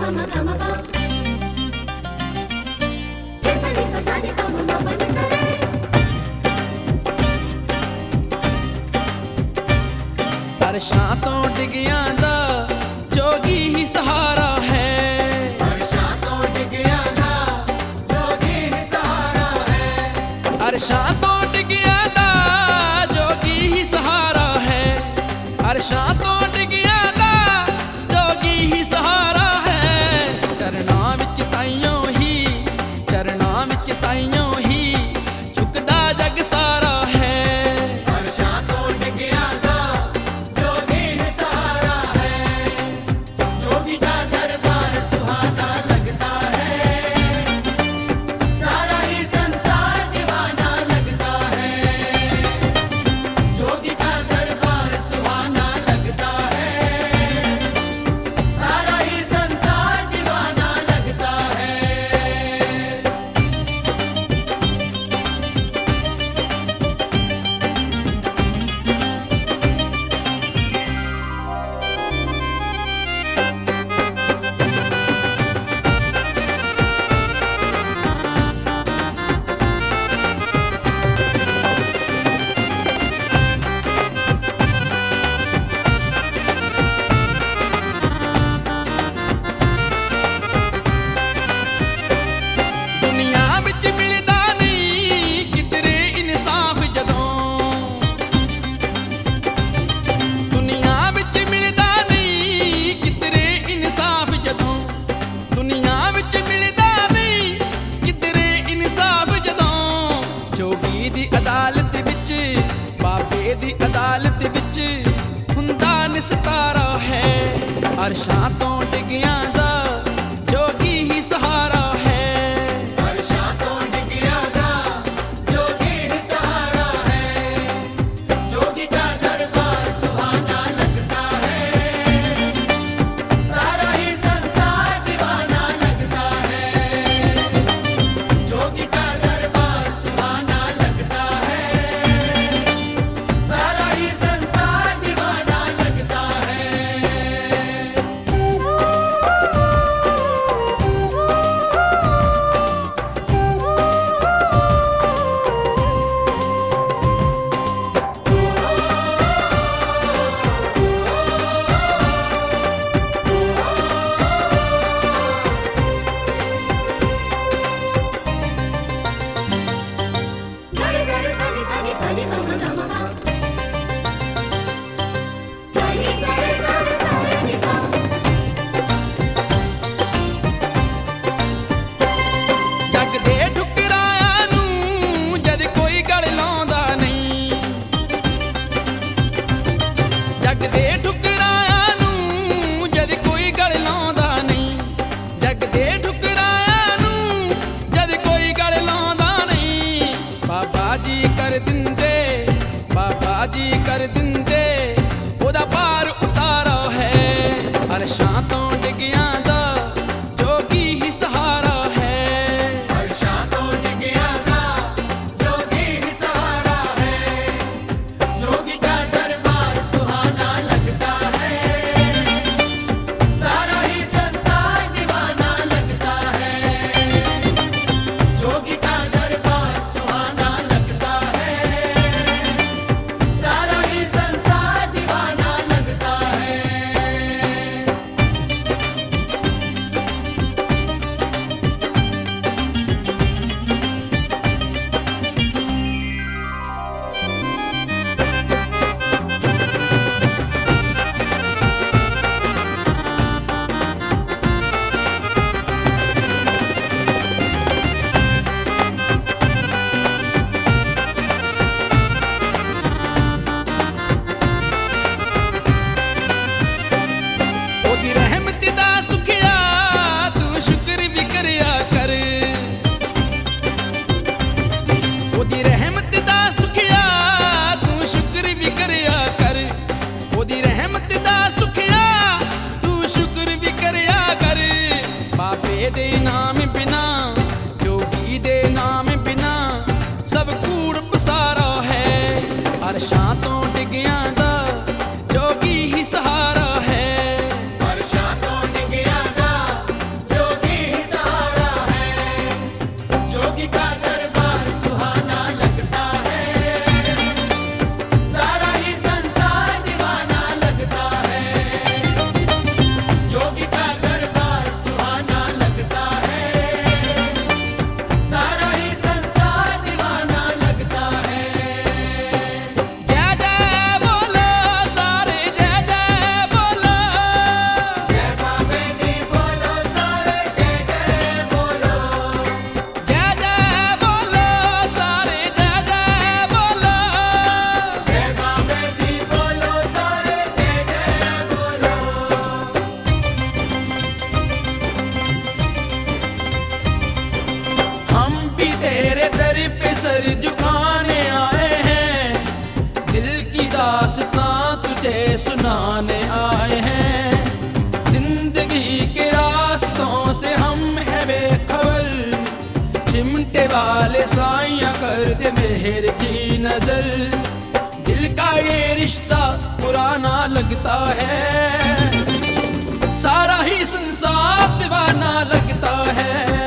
अरशां तो डिगियां दा जोगी ही सहारा है। अरशां तो डिगियां दा जोगी ही सहारा है। अरशां तो डिगियां दा जोगी ही सहारा है। अरशां तो डिगियां दा जोगी ही सहारा है। चरणां विच ताइयों ही, चरणां विच ताइयों ही झुकदा जग सारा है। अदालत विच बाबे दी अदालत विच हुंदा निस्तारा है। अरशां तो डिगियां दा जोगी ही सहारा है। अरशां तो डिगियां दा जोगी ही सहारा है। जोगी का दरबार सुहाना लगता है। सारा ही संसार दीवाना लगता है। जोगी का दरबार सुहाना लगता है। सारा ही संसार दीवाना लगता है। जग दे ठुकराया नूं जद कोई गल लाउंदा नहीं। जग दे ठुकराया नूं जद कोई गल लाउंदा नहीं। जग दे ठुकराया नूं जद कोई गल लाउंदा नहीं। बाबा जी कर दिंदे, बाबा जी कर दिंदे ओदा पार उतारा है। अरशां तो डिगियां दा जोगी ही सहारा है। अरशां तो डिगियां दा जोगी ही सहारा है। जोगी का दरबार सुहाना लगता है। सारा ही संसार दीवाना लगता है। जोगी का दरबार सुहाना लगता है। सारा ही संसार दीवाना लगता है। दिल की दास्तां तुझे सुनाने आए हैं। जिंदगी के रास्तों से हम है बेखबर, चिमटे वाले साइयां कर दे मेहर की नजर। दिल का ये रिश्ता पुराना लगता है, सारा ही संसार दीवाना लगता है।